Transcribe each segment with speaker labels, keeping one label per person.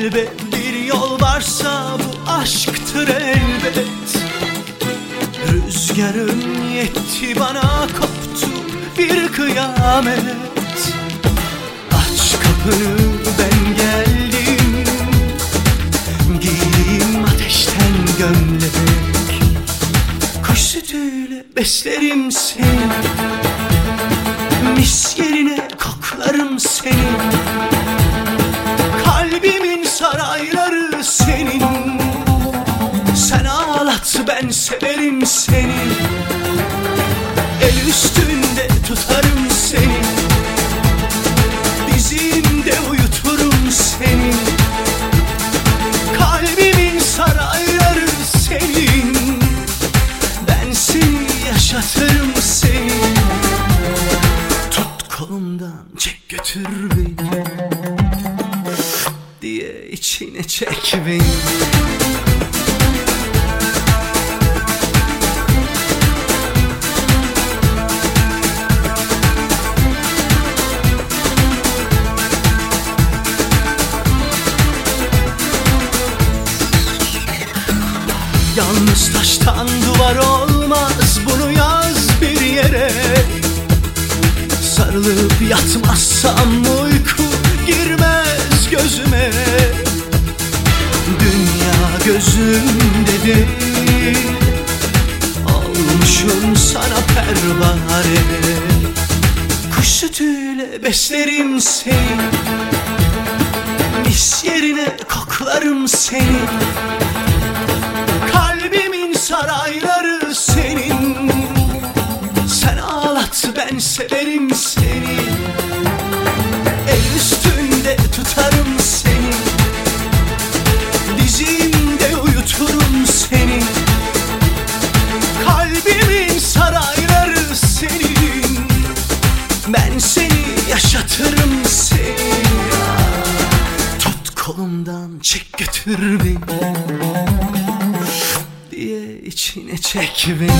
Speaker 1: kalbe bir yol varsa bu aşktır elbet. Rüzgarın yetti bana, koptu bir kıyamet. Aç kapını, ben geldim, giyeyim ateşten gömlek. Kuş sütüyle beslerim seni, mis yerine koklarım seni. Kalbimin sarayları senin, sen ağlat ben severim seni. El üstünde tutarım seni, dizimde uyuturum seni. Kalbimin sarayları senin, ben seni yaşatırım seni. Tut kolumdan çek götür beni, diye içine çek beni. Yalnız taştan duvar olmaz, bunu yaz bir yere. Sarılıp yatmazsam uyku girmez gözüme. Dünya gözümde değil, olmuşum sana pervane. Kuş sütüyle beslerim seni, mis yerine koklarım seni. Kalbimin sarayları senin, sen ağlat ben severim seni. El üstünde tutarım seni, dizimde uyuturum seni. Kalbimin sarayları senin, ben seni yaşatırım seni. Tut kolumdan çek götür beni, diye içine çek beni.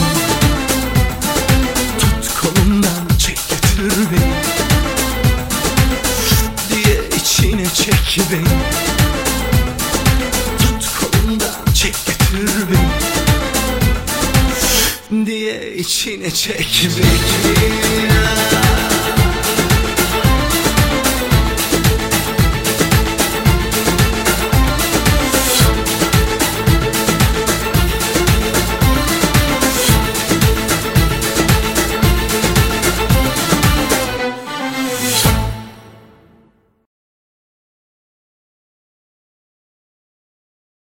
Speaker 1: Tut kolumdan çek götür beni, diye içine çek beni. Tut kolumdan çek götür beni, diye içine çek beni.